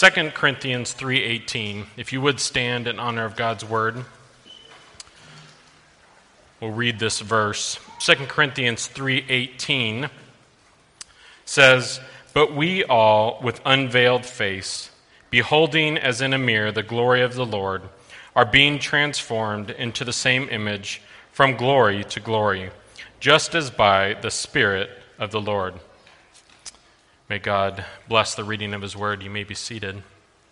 2 Corinthians 3:18. If you would stand in honor of God's word, we'll read this verse. 2 Corinthians 3:18 says, "But we all, with unveiled face, beholding as in a mirror the glory of the Lord, are being transformed into the same image from glory to glory, just as by the Spirit of the Lord." May God bless the reading of his word. You may be seated.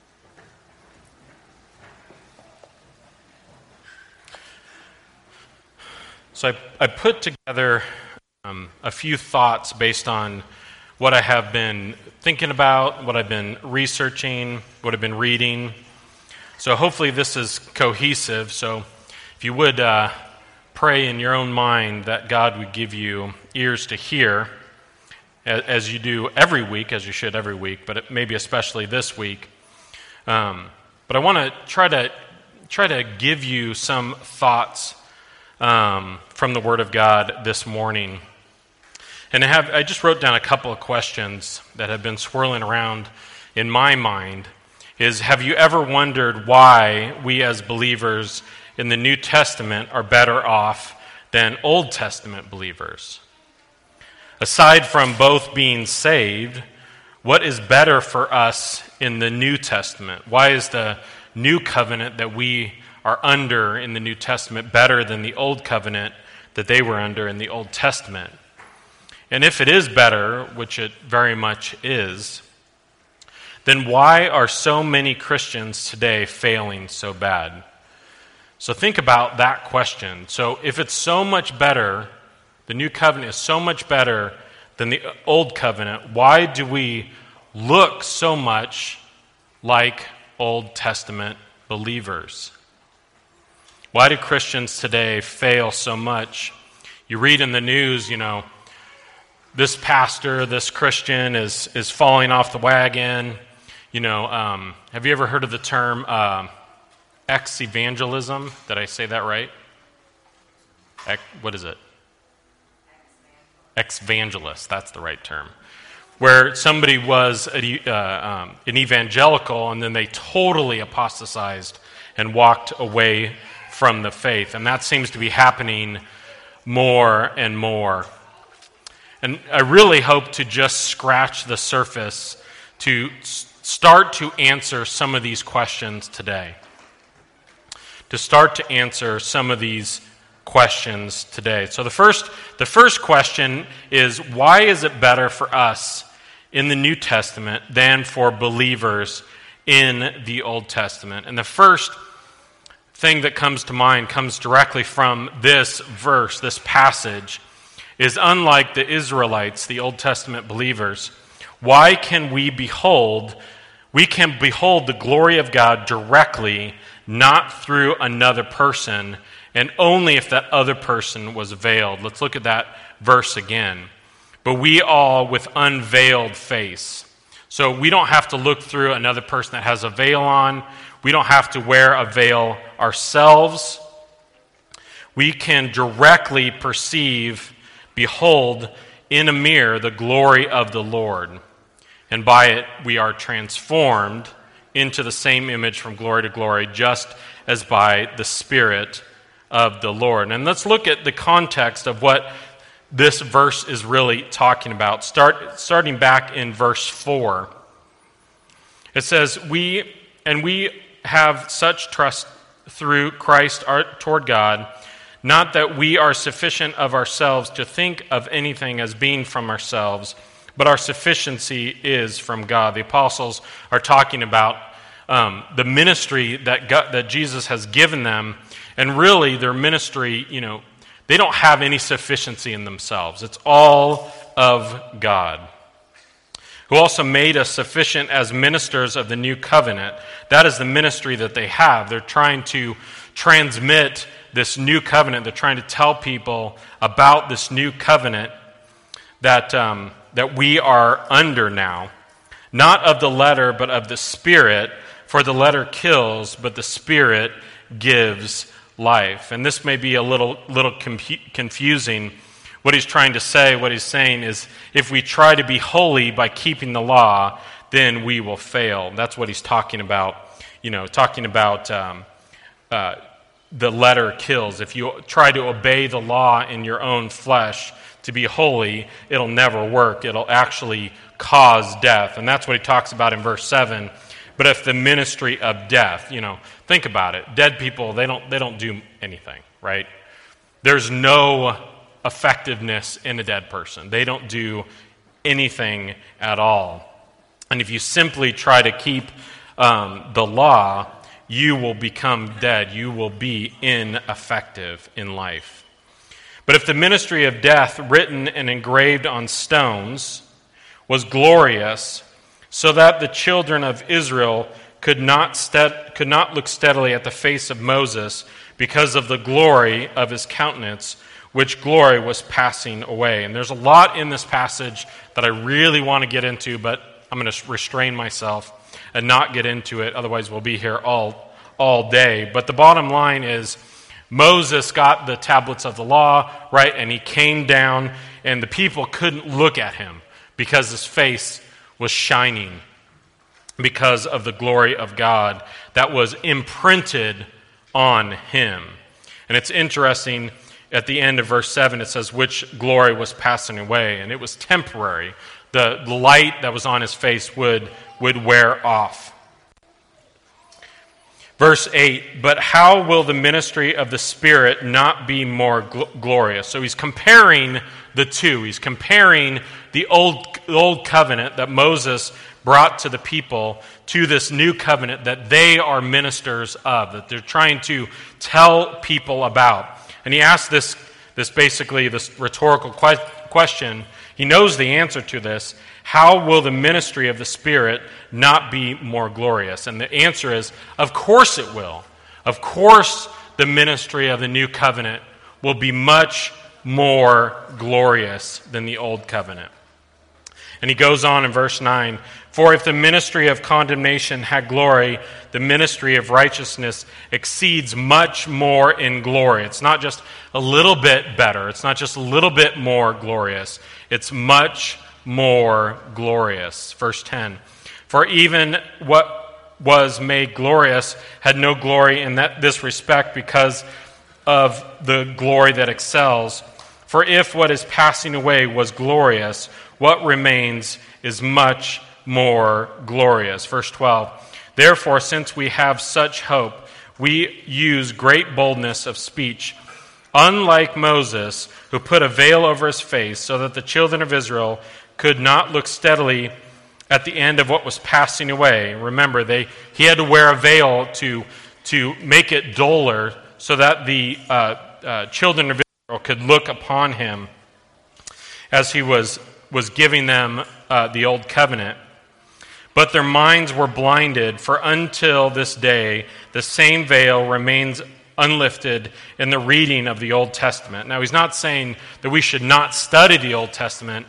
So I put together a few thoughts based on what I have been thinking about, what I've been researching, what I've been reading. So hopefully this is cohesive. So if you would pray in your own mind that God would give you ears to hear, as you do every week, as you should every week, but maybe especially this week. But I want to try to give you some thoughts from the Word of God this morning. And I just wrote down a couple of questions that have been swirling around in my mind. Have you ever wondered why we as believers in the New Testament are better off than Old Testament believers? Aside from both being saved, what is better for us in the New Testament? Why is the new covenant that we are under in the New Testament better than the old covenant that they were under in the Old Testament? And if it is better, which it very much is, then why are so many Christians today failing so bad? So think about that question. So if it's so much better, the new covenant is so much better than the old covenant, why do we look so much like Old Testament believers? Why do Christians today fail so much? You read in the news, this pastor, this Christian is falling off the wagon. Have you ever heard of the term ex-evangelism? Did I say that right? What is it? Ex-evangelist, that's the right term. Where somebody was an evangelical and then they totally apostatized and walked away from the faith. And that seems to be happening more and more. And I really hope to just scratch the surface to start to answer some of these questions today. To start to answer some of these questions today. So the first question is, why is it better for us in the New Testament than for believers in the Old Testament? And the first thing that comes to mind comes directly from this verse, this passage, is unlike the Israelites, the Old Testament believers, why can we behold the glory of God directly, not through another person, and only if that other person was veiled. Let's look at that verse again. But we all with unveiled face. So we don't have to look through another person that has a veil on. We don't have to wear a veil ourselves. We can directly behold in a mirror the glory of the Lord. And by it we are transformed into the same image from glory to glory, just as by the Spirit of the Lord. And let's look at the context of what this verse is really talking about. Starting back in verse 4. It says, we have such trust through Christ toward God, not that we are sufficient of ourselves to think of anything as being from ourselves, but our sufficiency is from God. The apostles are talking about the ministry that Jesus has given them. And really, their ministry, they don't have any sufficiency in themselves. It's all of God, who also made us sufficient as ministers of the new covenant. That is the ministry that they have. They're trying to transmit this new covenant. They're trying to tell people about this new covenant that we are under now. Not of the letter, but of the Spirit. For the letter kills, but the Spirit gives life. And this may be a little confusing. What he's trying to say, what he's saying is, if we try to be holy by keeping the law, then we will fail. That's what he's talking about, the letter kills. If you try to obey the law in your own flesh to be holy, it'll never work. It'll actually cause death. And that's what he talks about in verse 7. But if the ministry of death, think about it. Dead people, they don't do anything, right? There's no effectiveness in a dead person. They don't do anything at all. And if you simply try to keep the law, you will become dead. You will be ineffective in life. But if the ministry of death, written and engraved on stones, was glorious, so that the children of Israel could not look steadily at the face of Moses because of the glory of his countenance, which glory was passing away. And there's a lot in this passage that I really want to get into, but I'm going to restrain myself and not get into it. Otherwise, we'll be here all day. But the bottom line is Moses got the tablets of the law, right? And he came down, and the people couldn't look at him because his face was shining because of the glory of God that was imprinted on him. And it's interesting, at the end of verse 7, it says, which glory was passing away, and it was temporary. The light that was on his face would wear off. Verse 8, but how will the ministry of the Spirit not be more glorious? So he's comparing the two. He's comparing the old covenant that Moses brought to the people to this new covenant that they are ministers of, that they're trying to tell people about. And he asks this rhetorical question. He knows the answer to this. How will the ministry of the Spirit not be more glorious? And the answer is, of course it will. Of course the ministry of the new covenant will be much more glorious than the old covenant. And he goes on in verse 9, for if the ministry of condemnation had glory, the ministry of righteousness exceeds much more in glory. It's not just a little bit better. It's not just a little bit more glorious. It's much more glorious. Verse 10, for even what was made glorious had no glory in this respect because of the glory that excels. For if what is passing away was glorious, what remains is much more glorious. Verse 12, therefore, since we have such hope, we use great boldness of speech, unlike Moses, who put a veil over his face so that the children of Israel could not look steadily at the end of what was passing away. Remember, he had to wear a veil to make it duller so that the children of Israel could look upon him as he was giving them the old covenant. But their minds were blinded, for until this day the same veil remains unlifted in the reading of the Old Testament. Now, he's not saying that we should not study the Old Testament.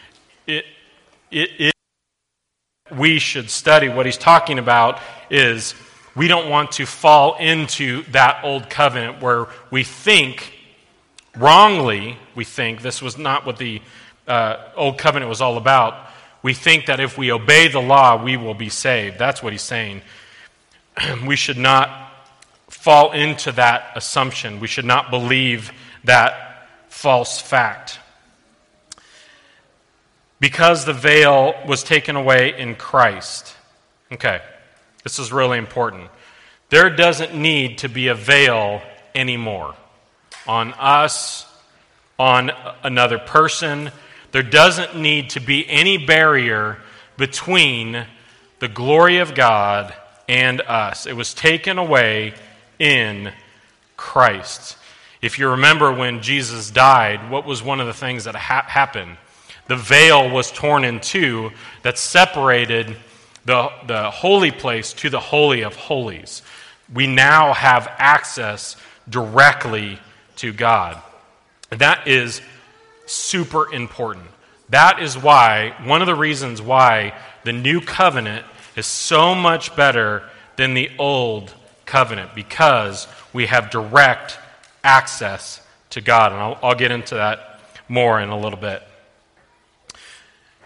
We should study. What he's talking about is we don't want to fall into that old covenant where we think, wrongly, this was not what the old covenant was all about. We think that if we obey the law, we will be saved. That's what he's saying. We should not fall into that assumption. We should not believe that false fact. Because the veil was taken away in Christ. Okay, this is really important. There doesn't need to be a veil anymore on us, on another person. There doesn't need to be any barrier between the glory of God and us. It was taken away in Christ. If you remember when Jesus died, what was one of the things that happened? The veil was torn in two that separated the holy place to the Holy of Holies. We now have access directly to God. That is super important. That is why, one of the reasons why the new covenant is so much better than the old covenant, because we have direct access to God. And I'll get into that more in a little bit.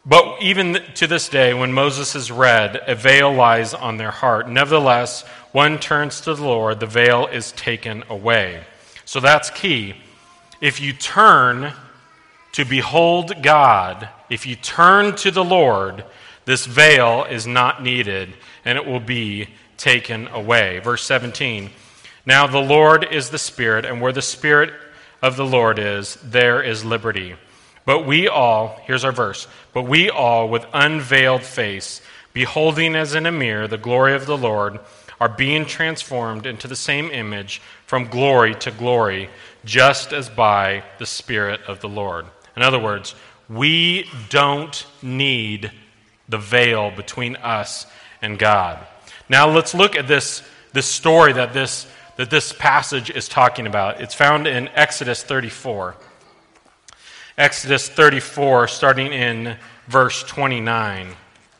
But even to this day, when Moses is read, a veil lies on their heart. Nevertheless, one turns to the Lord, the veil is taken away. So that's key. If you turn to behold God, if you turn to the Lord, this veil is not needed, and it will be taken away. Verse 17, now the Lord is the Spirit, and where the Spirit of the Lord is, there is liberty. But we all, here's our verse, but we all with unveiled face, beholding as in a mirror the glory of the Lord, are being transformed into the same image from glory to glory, just as by the Spirit of the Lord. In other words, we don't need the veil between us and God. Now let's look at this story that this passage is talking about. It's found in Exodus 34. Exodus 34, starting in verse 29.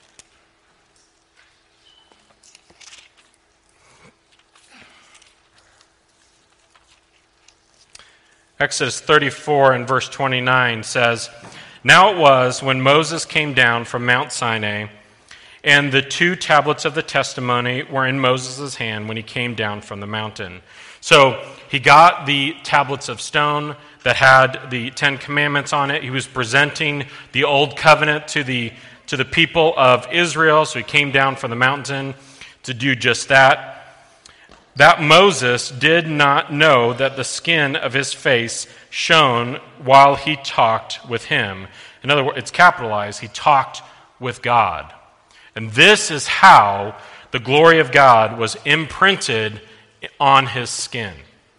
Exodus 34 and verse 29 says, now it was when Moses came down from Mount Sinai, and the 2 tablets of the testimony were in Moses' hand when he came down from the mountain. So he got the tablets of stone that had the 10 Commandments on it. He was presenting the old covenant to the people of Israel. So he came down from the mountain to do just that. That Moses did not know that the skin of his face shone while he talked with him. In other words, it's capitalized. He talked with God. And this is how the glory of God was imprinted on his skin,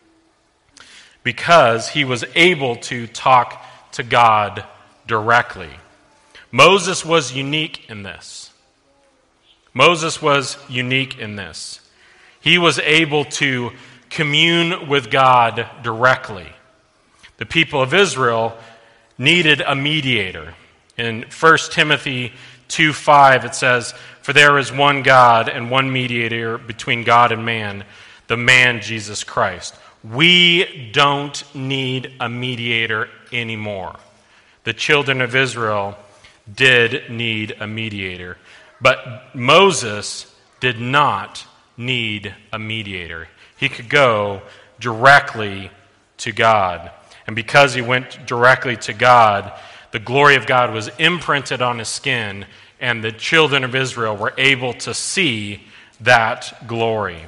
because he was able to talk to God directly. Moses was unique in this. Moses was unique in this. He was able to commune with God directly. The people of Israel needed a mediator. In 1 Timothy 2:5 it says, for there is one God and one mediator between God and man, the man Jesus Christ. We don't need a mediator anymore. The children of Israel did need a mediator, but Moses did not need a mediator. He could go directly to God. And because he went directly to God, the glory of God was imprinted on his skin, and the children of Israel were able to see that glory.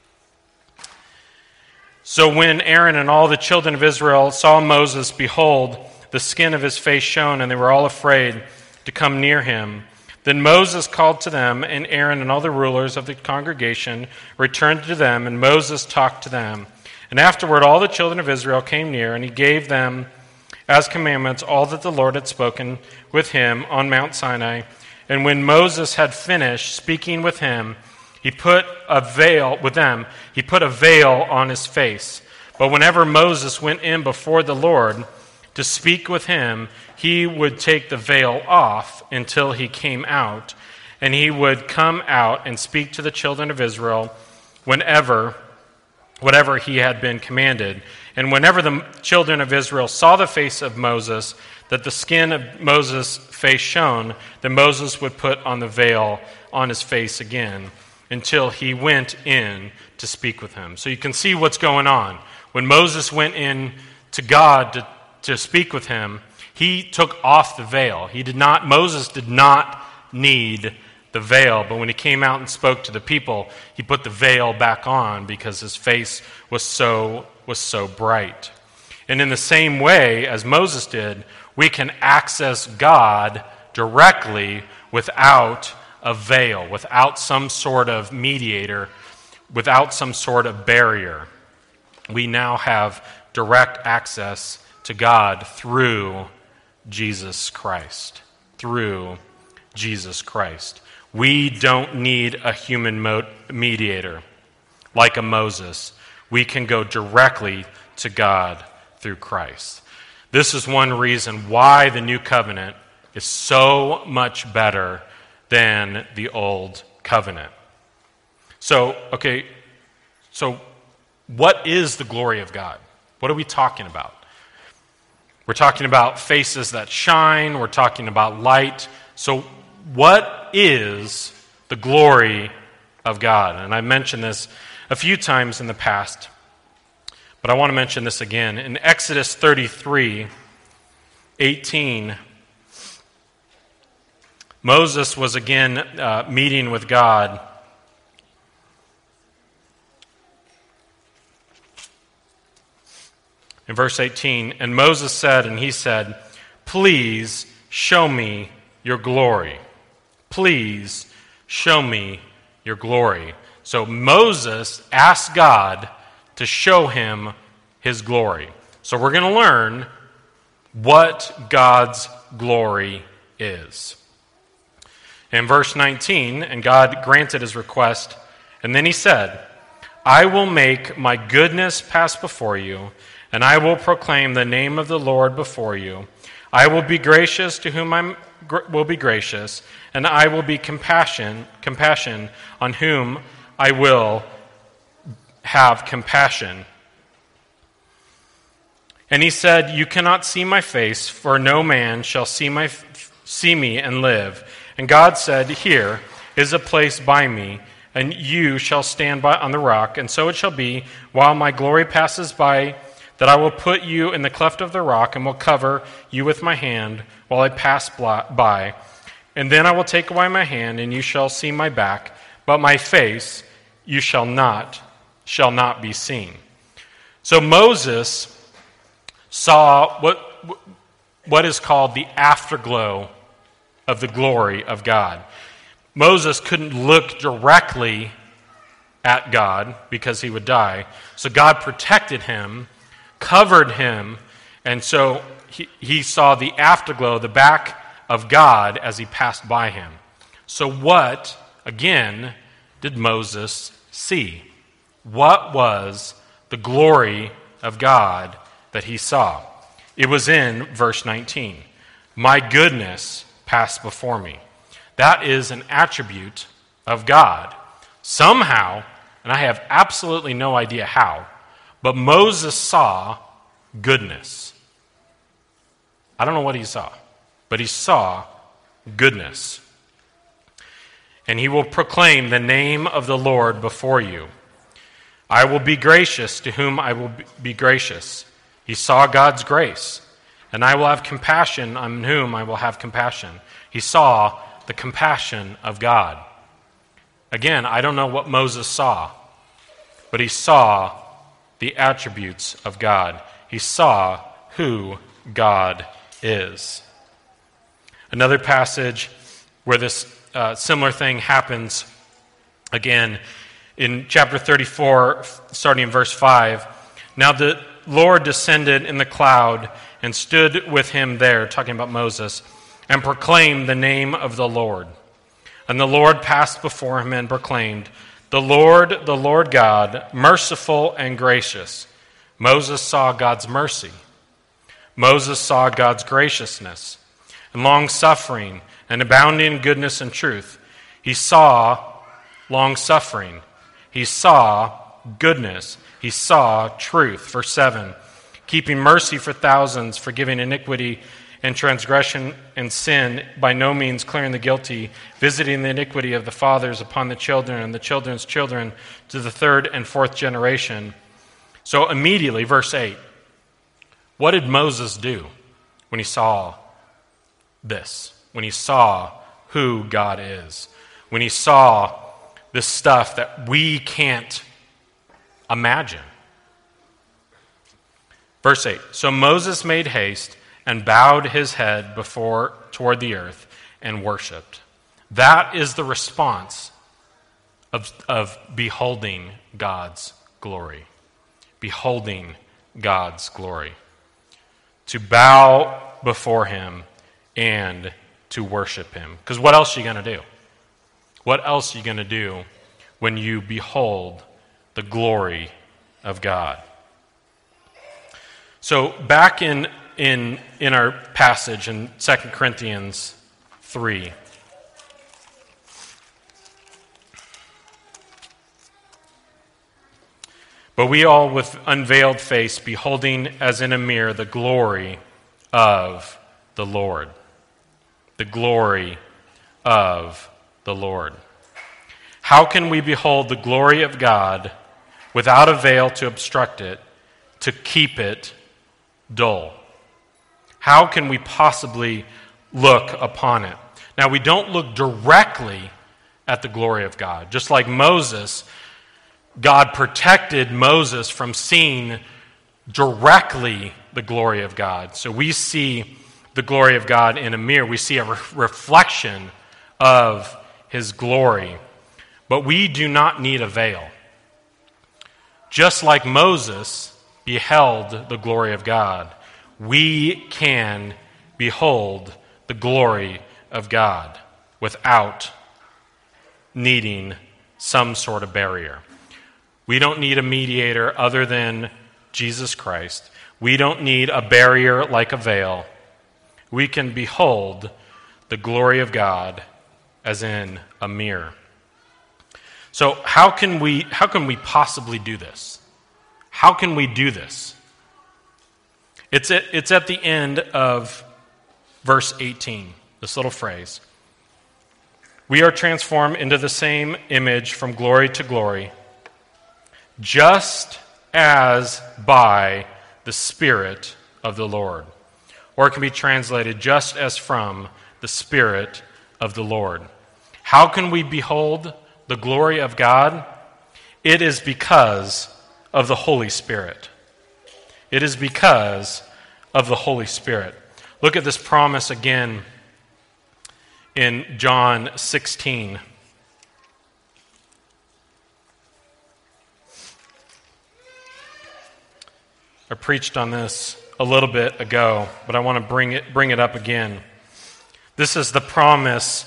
So when Aaron and all the children of Israel saw Moses, behold, the skin of his face shone, and they were all afraid to come near him. Then Moses called to them, and Aaron and all the rulers of the congregation returned to them, and Moses talked to them. And afterward all the children of Israel came near, and he gave them as commandments all that the Lord had spoken with him on Mount Sinai. And when Moses had finished speaking with him, he put a veil on his face. But whenever Moses went in before the Lord to speak with him, he would take the veil off until he came out, and he would come out and speak to the children of Israel whatever he had been commanded. And whenever the children of Israel saw the face of Moses, that the skin of Moses' face shone, then Moses would put on the veil on his face again until he went in to speak with him. So you can see what's going on. When Moses went in to God to speak with him, he took off the veil. Moses did not need the veil, but when he came out and spoke to the people, he put the veil back on because his face was so bright. And in the same way as Moses did, we can access God directly without a veil, without some sort of mediator, without some sort of barrier. We now have direct access to God through Jesus Christ. Through Jesus Christ. We don't need a human mediator like a Moses. We can go directly to God through Christ. This is one reason why the new covenant is so much better than the old covenant. So what is the glory of God? What are we talking about? We're talking about faces that shine. We're talking about light So what is the glory of God? And I mentioned this a few times in the past, but I want to mention this again. In Exodus 33:18, Moses was again meeting with God. In verse 18, and Moses said, and he said, "Please show me your glory. Please show me your glory." So Moses asked God to show him his glory. So we're going to learn what God's glory is. In verse 19, and God granted his request, and then he said, "I will make my goodness pass before you, and I will proclaim the name of the Lord before you. I will be gracious to whom I will be gracious, and I will be compassion on whom I will have compassion." And he said, "You cannot see my face, for no man shall see me and live." And God said, "Here is a place by me, and you shall stand on the rock. And so it shall be, while my glory passes by, that I will put you in the cleft of the rock, and will cover you with my hand while I pass by. And then I will take away my hand, and you shall see my back, but my face you shall not be seen." So Moses saw what is called the afterglow of the glory of God. Moses couldn't look directly at God because he would die. So God protected him, covered him, and so he saw the afterglow, the back of God as he passed by him. So what, again, did Moses see? What was the glory of God that he saw? It was in verse 19. "My goodness passed before me." That is an attribute of God. Somehow, and I have absolutely no idea how, but Moses saw goodness. I don't know what he saw, but he saw goodness. "And he will proclaim the name of the Lord before you. I will be gracious to whom I will be gracious." He saw God's grace. "And I will have compassion on whom I will have compassion." He saw the compassion of God. Again, I don't know what Moses saw, but he saw the attributes of God. He saw who God is. Another passage where this similar thing happens again in chapter 34, starting in verse 5. "Now the Lord descended in the cloud and stood with him there," talking about Moses, "and proclaimed the name of the Lord. And the Lord passed before him and proclaimed, the Lord God, merciful and gracious." Moses saw God's mercy. Moses saw God's graciousness and long-suffering and abounding in goodness and truth. He saw long-suffering. He saw goodness. He saw truth. Verse 7, "Keeping mercy for thousands, forgiving iniquity and transgression and sin, by no means clearing the guilty, visiting the iniquity of the fathers upon the children and the children's children to the third and fourth generation." So immediately, verse 8, what did Moses do when he saw this? When he saw who God is? When he saw this stuff that we can't imagine? Verse 8, "So Moses made haste and bowed his head toward the earth and worshipped." That is the response of beholding God's glory. Beholding God's glory. To bow before him and to worship him. Because what else are you going to do? What else are you going to do when you behold the glory of God? So back in our passage in 2 Corinthians 3, "But we all with unveiled face, beholding as in a mirror the glory of the Lord." The glory of the Lord. How can we behold the glory of God without a veil to obstruct it, to keep it dull? How can we possibly look upon it? Now, we don't look directly at the glory of God. Just like Moses, God protected Moses from seeing directly the glory of God. So we see the glory of God in a mirror. We see a reflection of his glory. But we do not need a veil. Just like Moses beheld the glory of God, we can behold the glory of God without needing some sort of barrier. We don't need a mediator other than Jesus Christ. We don't need a barrier like a veil. We can behold the glory of God as in a mirror. So how can we possibly do this? How can we do this? It's at the end of verse 18, this little phrase. We are transformed into the same image from glory to glory, just as by the Spirit of the Lord. Or it can be translated, just as from the Spirit of the Lord. How can we behold the glory of God? It is because of the Holy Spirit. It is because of the Holy Spirit. Look at this promise again in John 16. I preached on this a little bit ago, but I want to bring it up again. This is the promise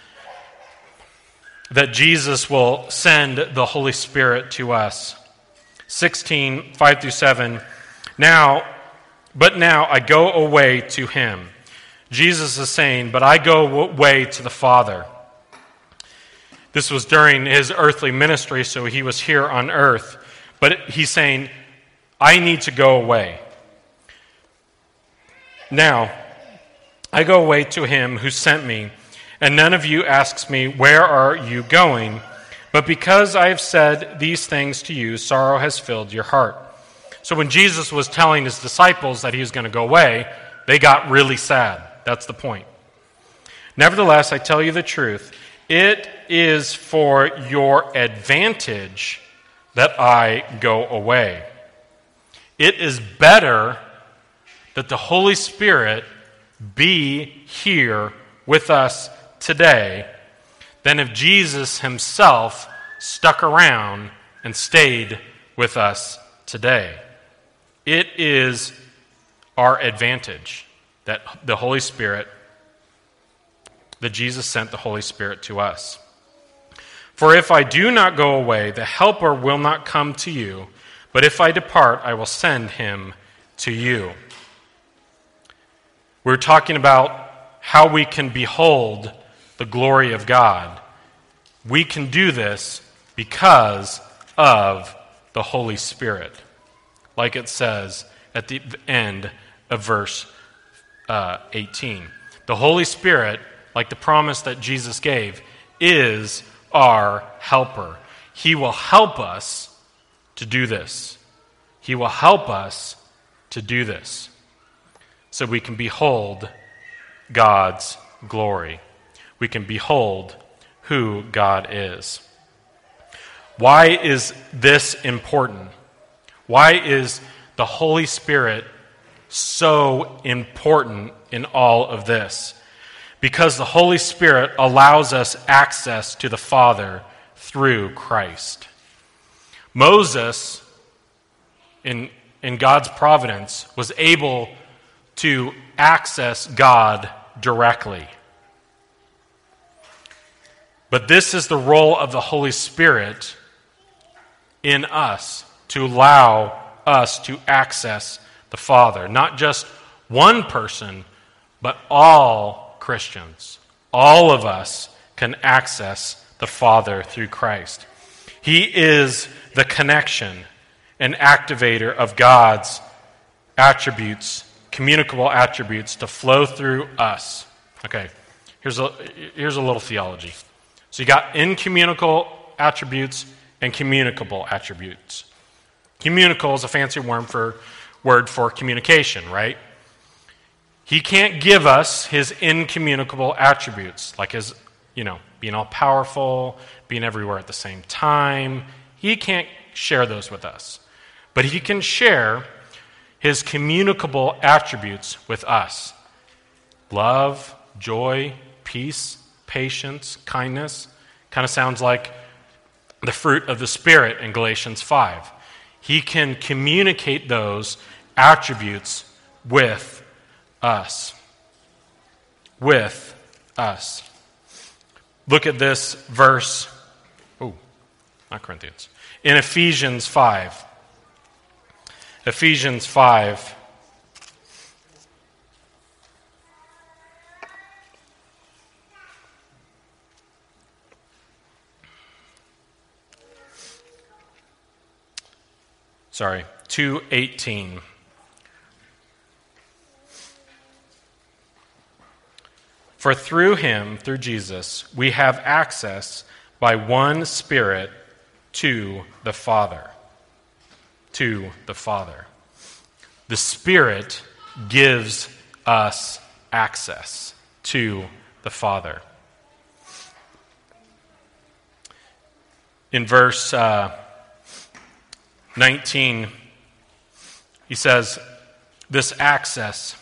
that Jesus will send the Holy Spirit to us. 16, 5 through 7. But now I go away to him. Jesus is saying, but I go away to the Father. This was during his earthly ministry, so he was here on earth. But he's saying, I need to go away. Now, I go away to him who sent me, and none of you asks me, where are you going? But because I have said these things to you, sorrow has filled your heart. So when Jesus was telling his disciples that he was going to go away, they got really sad. That's the point. Nevertheless, I tell you the truth. It is for your advantage that I go away. It is better that the Holy Spirit be here with us today than if Jesus himself stuck around and stayed with us today. It is our advantage that the Holy Spirit, that Jesus sent the Holy Spirit to us. For if I do not go away, the Helper will not come to you, but if I depart, I will send him to you. We're talking about how we can behold the glory of God. We can do this because of the Holy Spirit, like it says at the end of verse 18. The Holy Spirit, like the promise that Jesus gave, is our helper. He will help us to do this. He will help us to do this so we can behold God's glory. We can behold who God is. Why is this important? Why is the Holy Spirit so important in all of this? Because the Holy Spirit allows us access to the Father through Christ. Moses, in God's providence, was able to access God directly. But this is the role of the Holy Spirit in us, to allow us to access the Father. Not just one person, but all Christians. All of us can access the Father through Christ. He is the connection and activator of God's attributes, communicable attributes, to flow through us. Okay, Here's a little theology. So you got incommunicable attributes and communicable attributes. Communicable is a fancy word for communication, right? He can't give us his incommunicable attributes, like his, being all powerful, being everywhere at the same time. He can't share those with us. But he can share his communicable attributes with us. Love, joy, peace, patience, kindness. Kind of sounds like the fruit of the Spirit in Galatians 5. He can communicate those attributes with us. With us. Look at this verse. Not Corinthians. In Ephesians 5. Ephesians 5. Sorry, 2:18. For through him, through Jesus, we have access by one Spirit to the Father. To the Father. The Spirit gives us access to the Father. In verse 19, he says, this access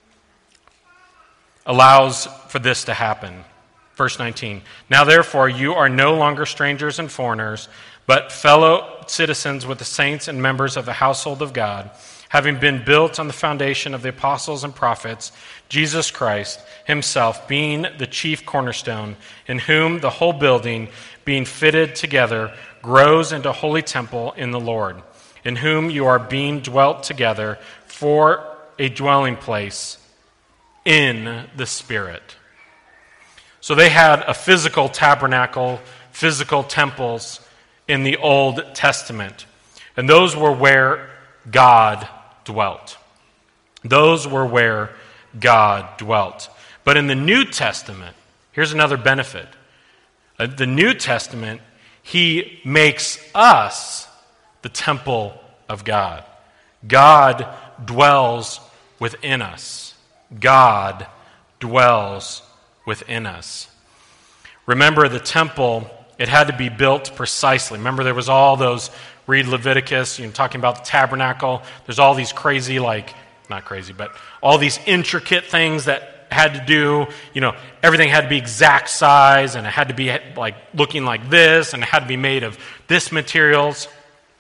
allows for this to happen. Verse 19, now therefore you are no longer strangers and foreigners, but fellow citizens with the saints and members of the household of God, having been built on the foundation of the apostles and prophets, Jesus Christ himself being the chief cornerstone, in whom the whole building, being fitted together, grows into a holy temple in the Lord, in whom you are being dwelt together for a dwelling place in the Spirit. So they had a physical tabernacle, physical temples in the Old Testament. And those were where God dwelt. Those were where God dwelt. But in the New Testament, here's another benefit. The New Testament, he makes us the temple of God. God dwells within us. God dwells within us. Remember, the temple, it had to be built precisely. Remember, there was all those, read Leviticus, talking about the tabernacle. There's all these crazy, not crazy, but all these intricate things that had to do, everything had to be exact size, and it had to be looking like this, and it had to be made of this materials.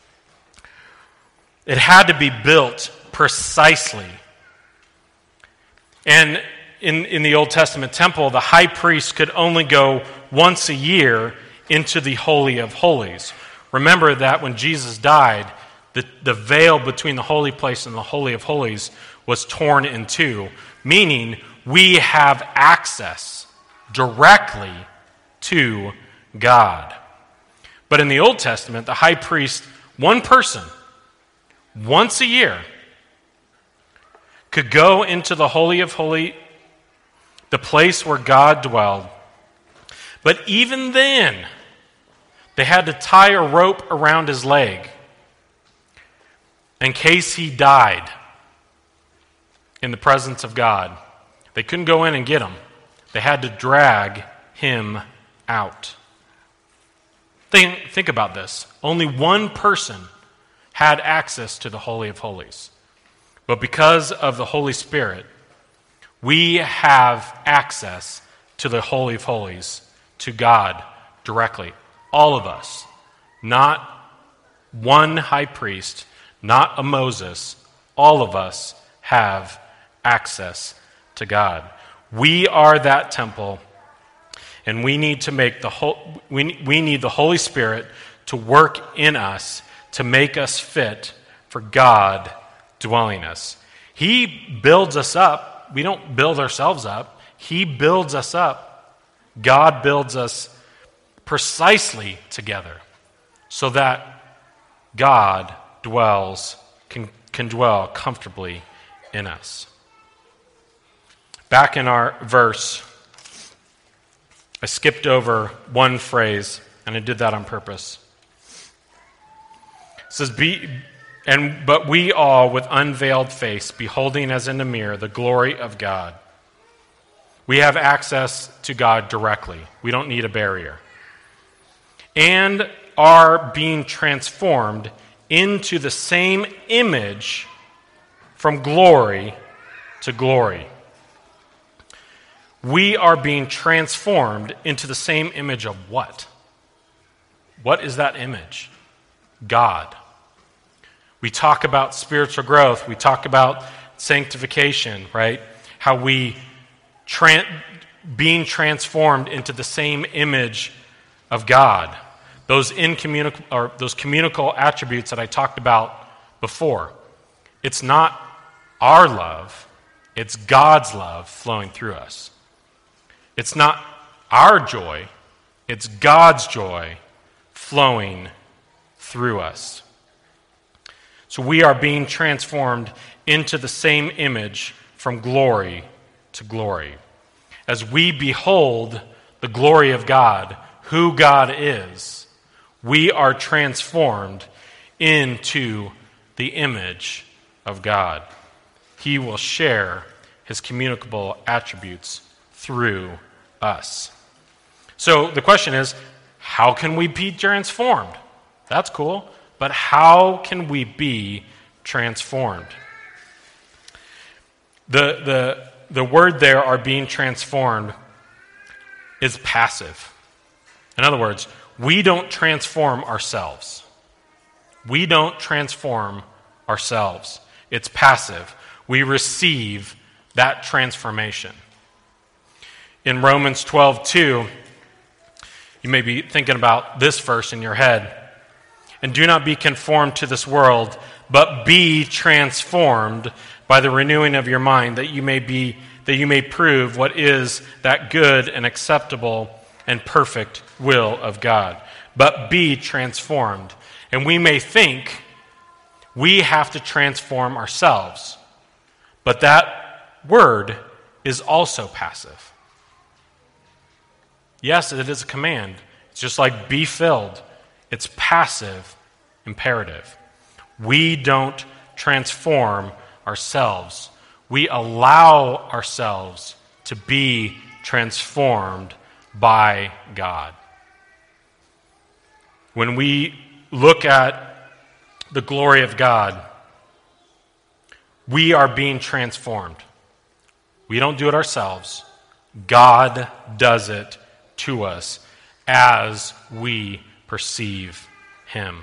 It had to be built precisely. And in the Old Testament temple, the high priest could only go once a year into the Holy of Holies. Remember that when Jesus died, the veil between the holy place and the Holy of Holies was torn in two, meaning we have access directly to God. But in the Old Testament, the high priest, one person, once a year, could go into the Holy of Holies, the place where God dwelled. But even then, they had to tie a rope around his leg in case he died in the presence of God. They couldn't go in and get him. They had to drag him out. Think about this. Only one person had access to the Holy of Holies. But because of the Holy Spirit, we have access to the Holy of Holies, to God directly. All of us. Not one high priest, not a Moses. All of us have access to God. We are that temple, and we need to make we need the Holy Spirit to work in us to make us fit for God dwelling us. He builds us up. We don't build ourselves up. He builds us up. God builds us precisely together so that God can dwell comfortably in us. Back in our verse, I skipped over one phrase, and I did that on purpose. It says, but we all, with unveiled face, beholding as in a mirror the glory of God. We have access to God directly. We don't need a barrier. And are being transformed into the same image from glory to glory. We are being transformed into the same image of what? What is that image? God. We talk about spiritual growth. We talk about sanctification, right? How we being transformed into the same image of God. Those communicable attributes that I talked about before. It's not our love, it's God's love flowing through us. It's not our joy, it's God's joy flowing through us. So we are being transformed into the same image from glory to glory. As we behold the glory of God, who God is, we are transformed into the image of God. He will share his communicable attributes through us. So the question is, how can we be transformed? That's cool, but how can we be transformed? The word there, are being transformed, is passive. In other words, we don't transform ourselves. We don't transform ourselves. It's passive. We receive that transformation. In Romans 12:2, you may be thinking about this verse in your head. And do not be conformed to this world, but be transformed by the renewing of your mind, that you may prove what is that good and acceptable and perfect will of God. But be transformed. And we may think we have to transform ourselves. But that word is also passive. Yes, it is a command. It's just like be filled. It's passive imperative. We don't transform ourselves. We allow ourselves to be transformed by God. When we look at the glory of God, we are being transformed. We don't do it ourselves. God does it to us as we perceive him.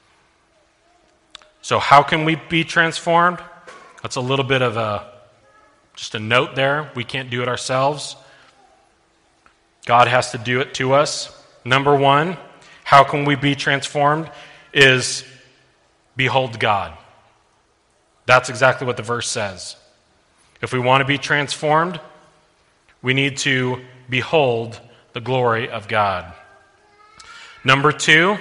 So how can we be transformed? That's a little bit of just a note there. We can't do it ourselves. God has to do it to us. Number one, how can we be transformed is behold God. That's exactly what the verse says. If we want to be transformed, we need to behold the glory of God. Number two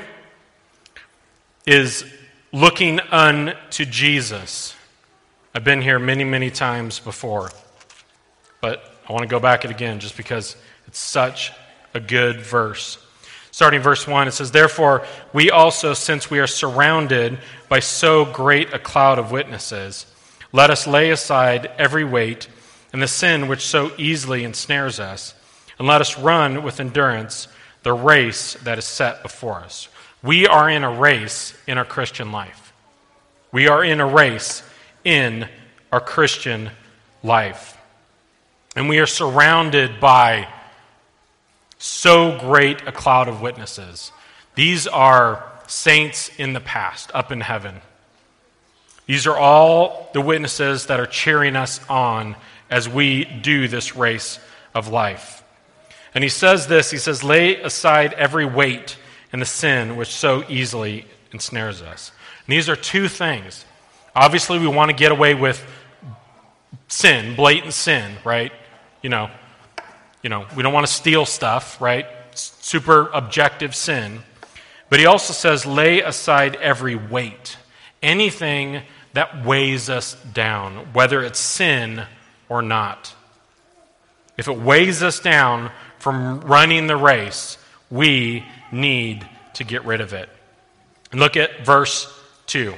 is looking unto Jesus. I've been here many, many times before, but I want to go back it again just because it's such a good verse. Starting verse 1, it says, "Therefore we also, since we are surrounded by so great a cloud of witnesses, let us lay aside every weight and the sin which so easily ensnares us, and let us run with endurance the race that is set before us." We are in a race in our Christian life. We are in a race in our Christian life. And we are surrounded by so great a cloud of witnesses. These are saints in the past, up in heaven. These are all the witnesses that are cheering us on as we do this race of life. And he says this, he says, lay aside every weight and the sin which so easily ensnares us. And these are two things. Obviously, we want to get away with sin, blatant sin, right? You know, we don't want to steal stuff, right? Super objective sin. But he also says, lay aside every weight. Anything that weighs us down, whether it's sin or not. If it weighs us down, from running the race, we need to get rid of it. And look at verse 2.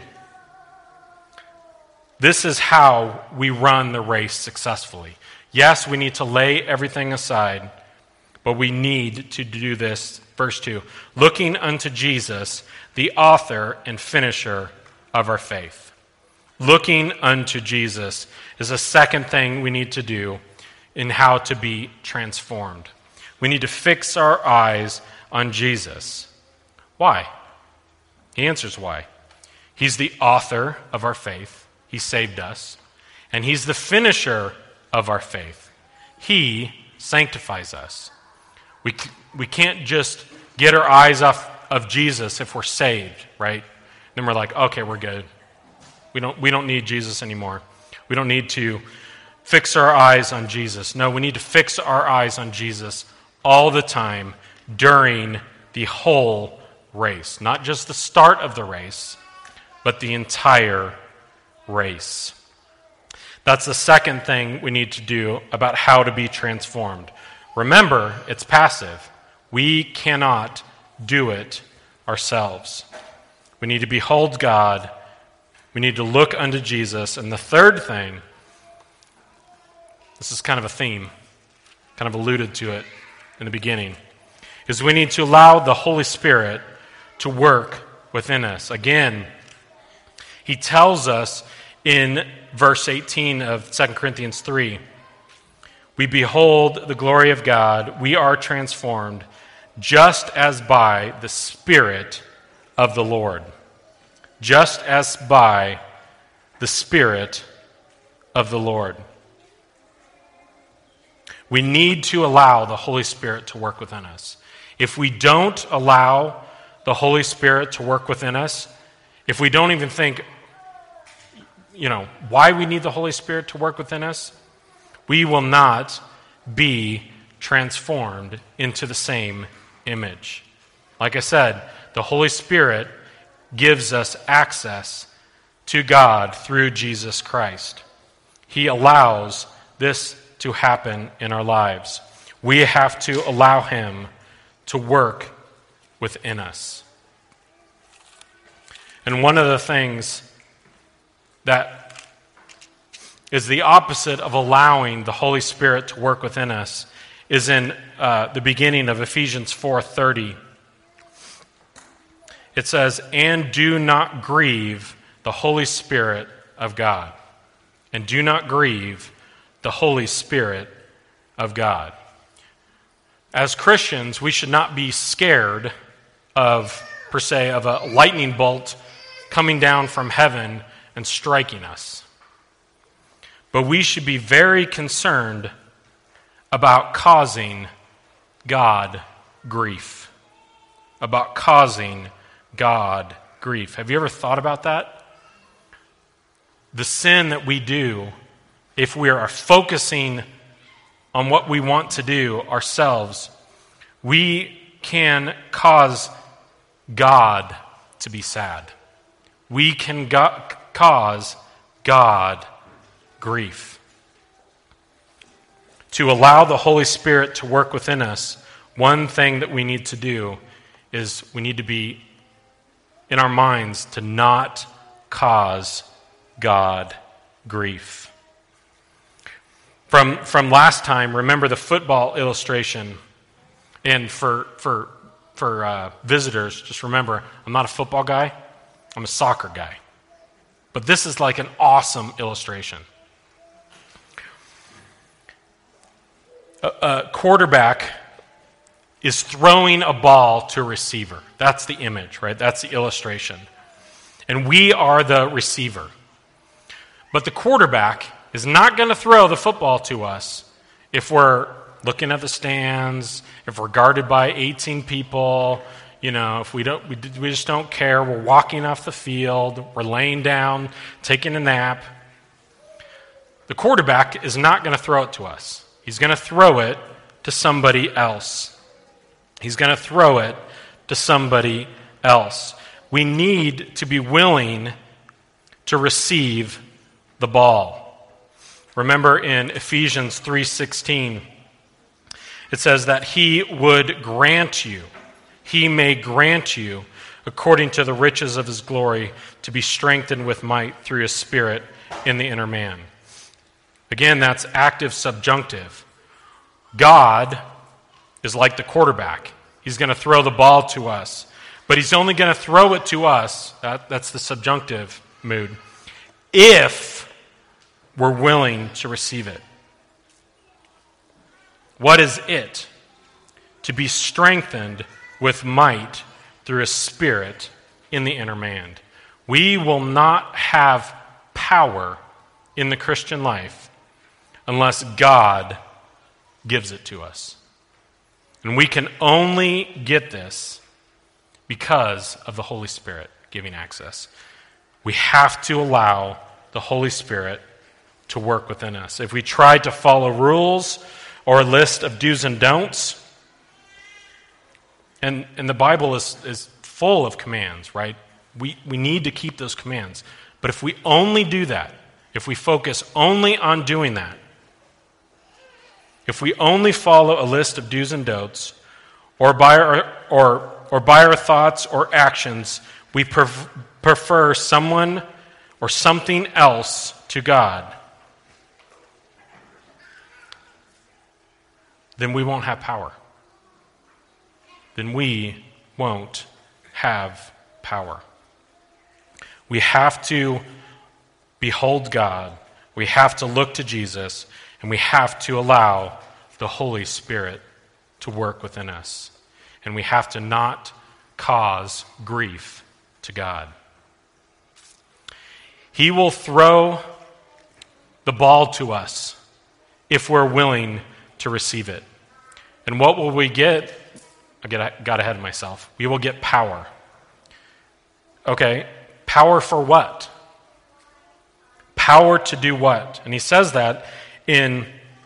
This is how we run the race successfully. Yes, we need to lay everything aside, but we need to do this. Verse 2, looking unto Jesus, the author and finisher of our faith. Looking unto Jesus is a second thing we need to do in how to be transformed. We need to fix our eyes on Jesus. Why? He answers why. He's the author of our faith. He saved us. And he's the finisher of our faith. He sanctifies us. We can't just get our eyes off of Jesus if we're saved, right? Then we're like, okay, we're good. We don't need Jesus anymore. We don't need to fix our eyes on Jesus. No, we need to fix our eyes on Jesus all the time during the whole race. Not just the start of the race, but the entire race. That's the second thing we need to do about how to be transformed. Remember, it's passive. We cannot do it ourselves. We need to behold God. We need to look unto Jesus. And the third thing, this is kind of a theme, kind of alluded to it in the beginning, is we need to allow the Holy Spirit to work within us. Again, he tells us in verse 18 of 2 Corinthians 3, we behold the glory of God, we are transformed just as by the Spirit of the Lord. Just as by the Spirit of the Lord. We need to allow the Holy Spirit to work within us. If we don't allow the Holy Spirit to work within us, if we don't even think, why we need the Holy Spirit to work within us, we will not be transformed into the same image. Like I said, the Holy Spirit gives us access to God through Jesus Christ. He allows this to happen in our lives. We have to allow him to work within us. And one of the things that is the opposite of allowing the Holy Spirit to work within us is in the beginning of Ephesians 4:30. It says, and do not grieve the Holy Spirit of God. And do not grieve the Holy Spirit of God. As Christians, we should not be scared of a lightning bolt coming down from heaven and striking us. But we should be very concerned about causing God grief. About causing God grief. Have you ever thought about that? The sin that we do, if we are focusing on what we want to do ourselves, we can cause God to be sad. We can cause God grief. To allow the Holy Spirit to work within us, one thing that we need to do is we need to be in our minds to not cause God grief. From last time, remember the football illustration. And for visitors, just remember, I'm not a football guy, I'm a soccer guy. But this is like an awesome illustration. A quarterback is throwing a ball to a receiver. That's the image, right? That's the illustration. And we are the receiver. But the quarterback is not going to throw the football to us if we're looking at the stands, if we're guarded by 18 people, if we just don't care, we're walking off the field, we're laying down, taking a nap. The quarterback is not going to throw it to us. He's going to throw it to somebody else. He's going to throw it to somebody else. We need to be willing to receive the ball. Remember in Ephesians 3:16, It says that he would grant you, he may grant you, according to the riches of his glory, to be strengthened with might through his Spirit in the inner man. Again, that's active subjunctive. God is like the quarterback. He's going to throw the ball to us, but he's only going to throw it to us, that's the subjunctive mood, if we're willing to receive it. What is it? To be strengthened with might through a Spirit in the inner man. We will not have power in the Christian life unless God gives it to us. And we can only get this because of the Holy Spirit giving access. We have to allow the Holy Spirit to work within us. If we try to follow rules or a list of do's and don'ts, and the Bible is full of commands, right? We need to keep those commands. But if we only do that, if we focus only on doing that, if we only follow a list of do's and don'ts, or by our thoughts or actions, we prefer someone or something else to God, then we won't have power. Then we won't have power. We have to behold God. We have to look to Jesus, and we have to allow the Holy Spirit to work within us. And we have to not cause grief to God. He will throw the ball to us if we're willing to receive it. And what will we get? I got ahead of myself. We will get power. Okay, power for what? Power to do what? And he says that in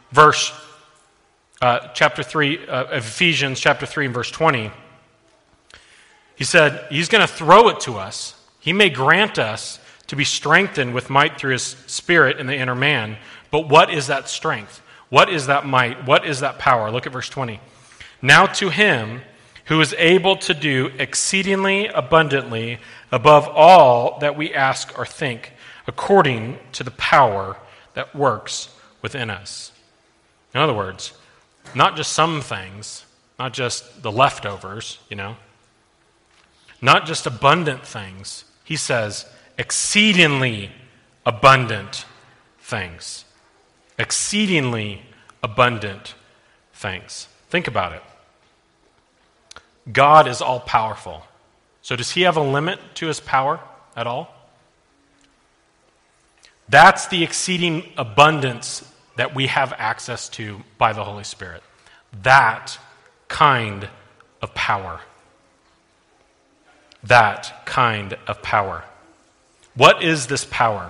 chapter 3 of Ephesians, chapter 3 and verse 20. He said, he's going to throw it to us. He may grant us to be strengthened with might through his Spirit in the inner man. But what is that strength? What is that might? What is that power? Look at verse 20. Now to him who is able to do exceedingly abundantly above all that we ask or think, according to the power that works within us. In other words, not just some things, not just the leftovers, not just abundant things. He says exceedingly abundant things. Exceedingly abundant things. Think about it. God is all-powerful. So does he have a limit to his power at all? That's the exceeding abundance that we have access to by the Holy Spirit. That kind of power. That kind of power. What is this power?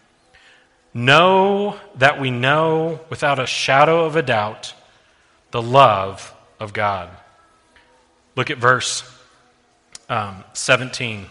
Know that we know without a shadow of a doubt the love of God. Look at verse 17.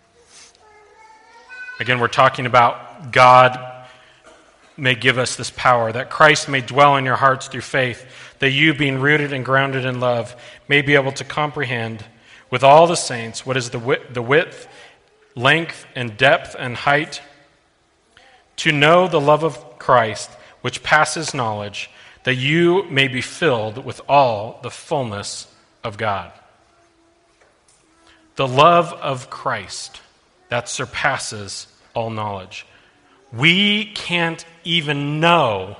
Again, we're talking about God may give us this power, that Christ may dwell in your hearts through faith, that you, being rooted and grounded in love, may be able to comprehend with all the saints what is the width, length, and depth and height, to know the love of Christ, which passes knowledge, that you may be filled with all the fullness of God. The love of Christ that surpasses all knowledge. We can't even know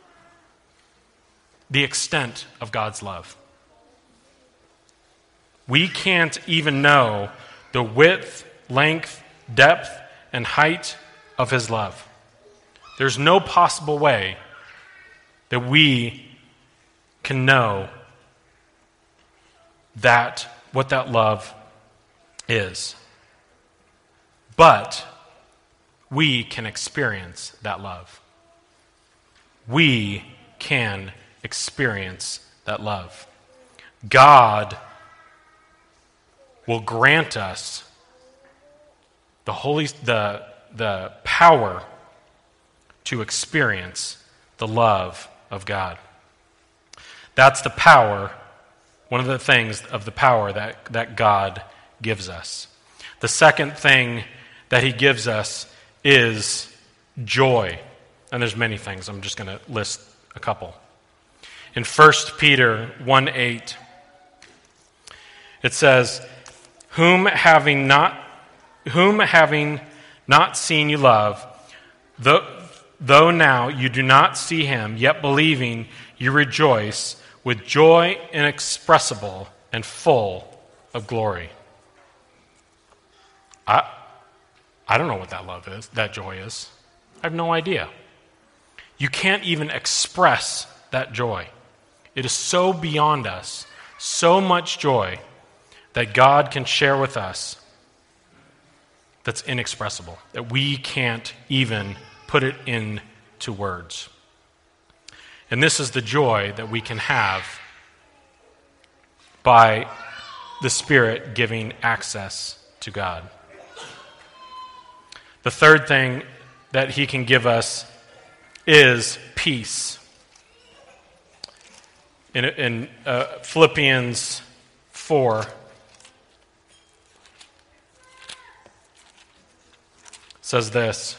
the extent of God's love. We can't even know the width, length, depth, and height of his love. There's no possible way that we can know that, what that love is. But we can experience that love. We can experience that love. God will grant us the power to experience the love of God. That's the power, one of the things of the power that God gives us. The second thing that he gives us is joy. And there's many things. I'm just going to list a couple. In 1 Peter 1:8, it says, whom having not seen you love, though now you do not see him, yet believing you rejoice with joy inexpressible and full of glory. I don't know what that love is, that joy is. I have no idea. You can't even express that joy. It is so beyond us, so much joy that God can share with us that's inexpressible, that we can't even put it into words. And this is the joy that we can have by the Spirit giving access to God. The third thing that he can give us is peace. In Philippians 4, says this,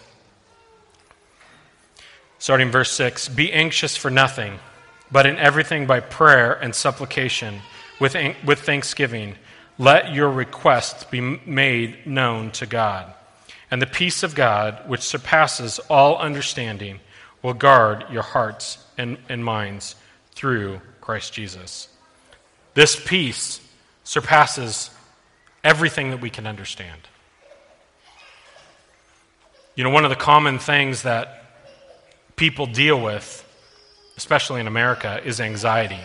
starting verse 6, be anxious for nothing, but in everything by prayer and supplication, with thanksgiving, let your requests be made known to God. And the peace of God, which surpasses all understanding, will guard your hearts and minds through Christ Jesus. This peace surpasses everything that we can understand. You know, one of the common things that people deal with, especially in America, is anxiety.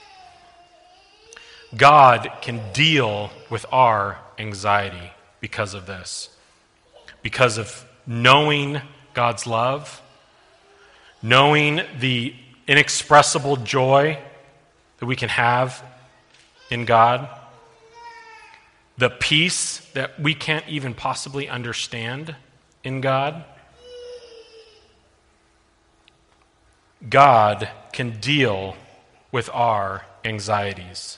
God can deal with our anxiety because of this. Because of knowing God's love, knowing the inexpressible joy that we can have in God, the peace that we can't even possibly understand in God. God can deal with our anxieties.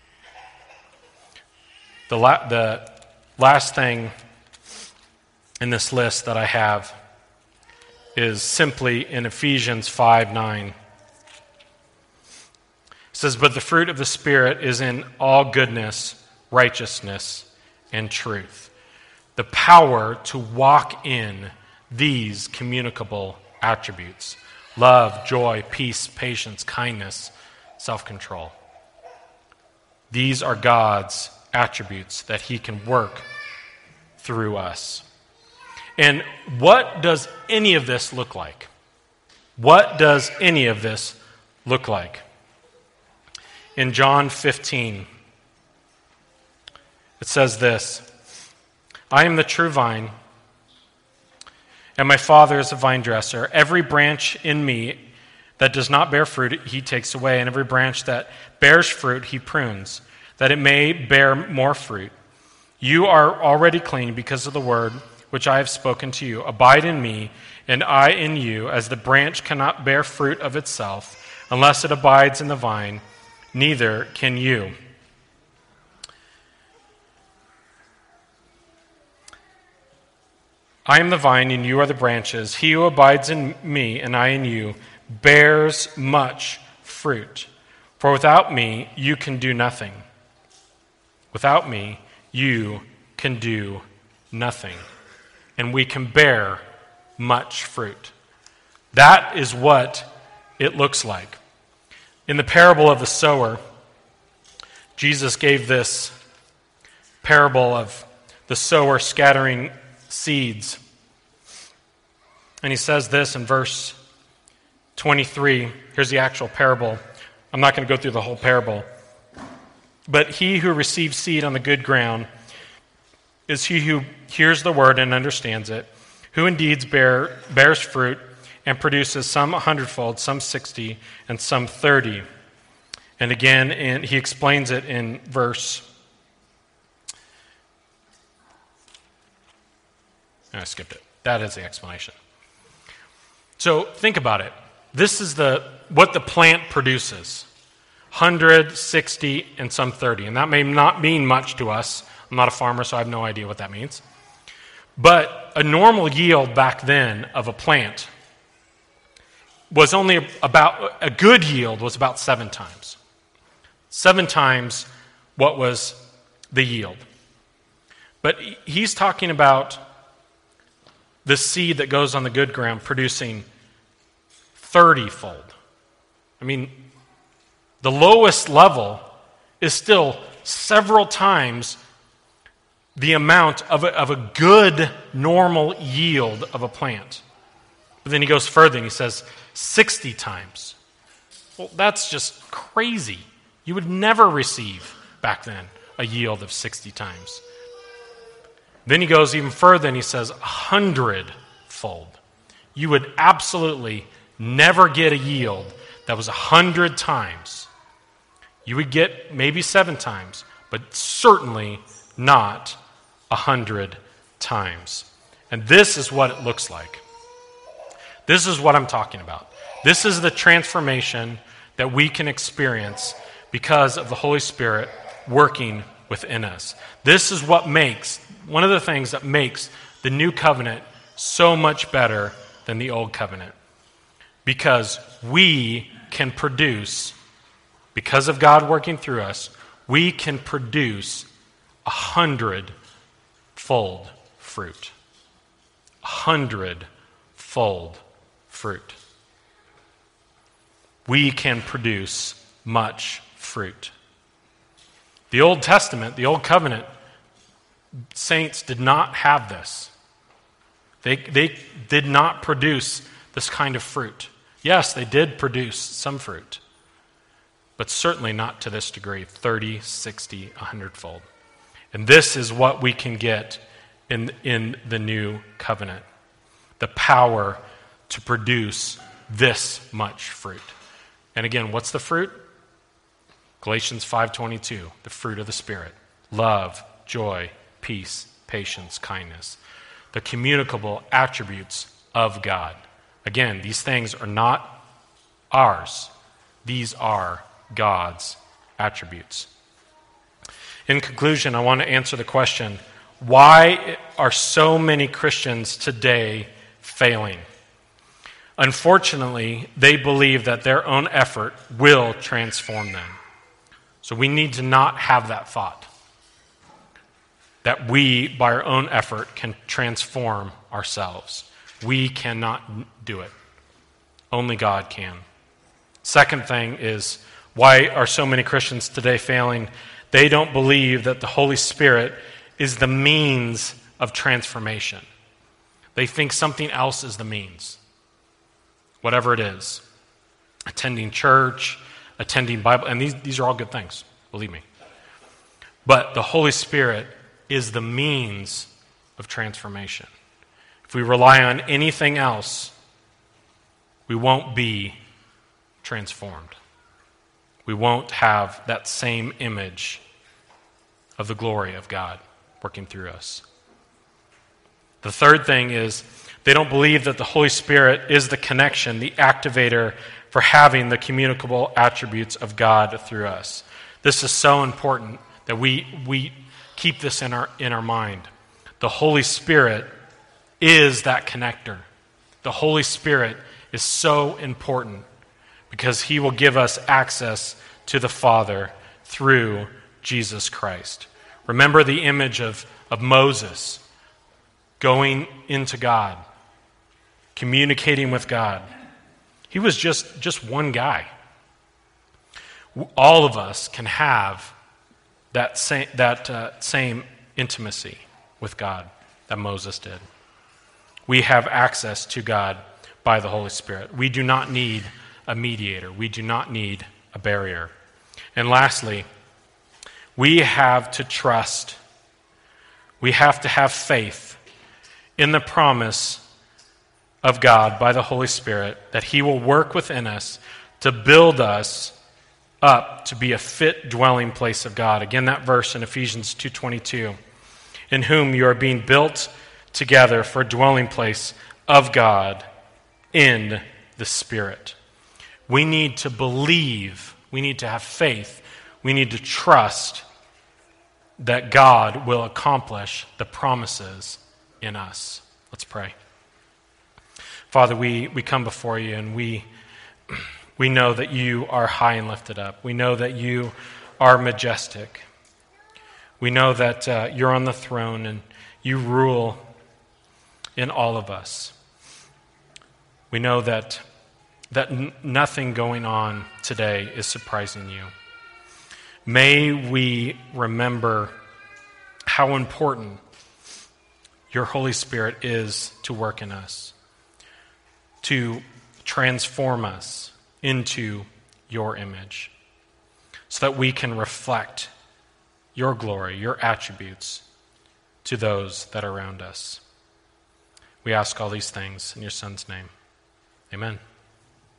The last thing in this list that I have is simply in Ephesians 5:9. It says, but the fruit of the Spirit is in all goodness, righteousness, and truth. The power to walk in these communicable attributes: love, joy, peace, patience, kindness, self-control. These are God's attributes that he can work through us. And what does any of this look like? What does any of this look like? In John 15, it says this, I am the true vine, and my Father is a vine dresser. Every branch in me that does not bear fruit, he takes away, and every branch that bears fruit, he prunes, that it may bear more fruit. You are already clean because of the word which I have spoken to you. Abide in me, and I in you, as the branch cannot bear fruit of itself unless it abides in the vine, neither can you. I am the vine, and you are the branches. He who abides in me, and I in you, bears much fruit. For without me, you can do nothing. Without me, you can do nothing. And we can bear much fruit. That is what it looks like. In the parable of the sower, Jesus gave this parable of the sower scattering seeds. And he says this in verse 23. Here's the actual parable. I'm not going to go through the whole parable. But he who receives seed on the good ground is he who hears the word and understands it, who indeed bears fruit and produces some 100-fold, some 60, and some 30. And again, he explains it in verse... I skipped it. That is the explanation. So think about it. This is what the plant produces. 100, 60, and some 30. And that may not mean much to us. I'm not a farmer, so I have no idea what that means. But a normal yield back then of a plant was only about, a good yield was about 7 times. 7 times what was the yield. But he's talking about the seed that goes on the good ground producing 30-fold. I mean, the lowest level is still several times the amount of a good, normal yield of a plant. But then he goes further and he says 60 times. Well, that's just crazy. You would never receive, back then, a yield of 60 times. Then he goes even further and he says 100-fold. You would absolutely never get a yield that was 100 times. You would get maybe 7 times, but certainly not 100 times. And this is what it looks like. This is what I'm talking about. This is the transformation that we can experience because of the Holy Spirit working within us. This is what makes, one of the things that makes the new covenant so much better than the old covenant. Because we can produce, because of God working through us, we can produce 100-fold fruit. 100-fold fruit. We can produce much fruit. The Old Testament, the Old Covenant, saints did not have this. They did not produce this kind of fruit. Yes, they did produce some fruit, but certainly not to this degree, 30, 60, 100-fold. And this is what we can get in the new covenant. The power to produce this much fruit. And again, what's the fruit? Galatians 5:22, the fruit of the Spirit. Love, joy, peace, patience, kindness. The communicable attributes of God. Again, these things are not ours. These are God's attributes. In conclusion, I want to answer the question, why are so many Christians today failing? Unfortunately, they believe that their own effort will transform them. So we need to not have that thought, that we, by our own effort, can transform ourselves. We cannot do it. Only God can. Second thing is, why are so many Christians today failing? They don't believe that the Holy Spirit is the means of transformation. They think something else is the means. Whatever it is. Attending church, attending Bible, and these are all good things, believe me. But the Holy Spirit is the means of transformation. If we rely on anything else, we won't be transformed. We won't have that same image of the glory of God working through us. The third thing is they don't believe that the Holy Spirit is the connection, the activator for having the communicable attributes of God through us. This is so important that we keep this in our mind. The Holy Spirit is that connector. The Holy Spirit is so important because he will give us access to the Father through Jesus Christ. Remember the image of Moses going into God, communicating with God. He was just one guy. All of us can have that same intimacy with God that Moses did. We have access to God by the Holy Spirit. We do not need a mediator. We do not need a barrier. And lastly, we have to trust. We have to have faith in the promise of God by the Holy Spirit that he will work within us to build us up to be a fit dwelling place of God. Again, that verse in Ephesians 2:22, in whom you are being built together for a dwelling place of God in the Spirit. We need to believe We need to have faith. We need to trust that God will accomplish the promises in us. Let's pray. Father, we come before you, and we know that you are high and lifted up. We know that you are majestic. We know that you're on the throne and you rule in all of us. We know that nothing going on today is surprising you. May we remember how important your Holy Spirit is to work in us, to transform us into your image, so that we can reflect your glory, your attributes to those that are around us. We ask all these things in your Son's name. Amen.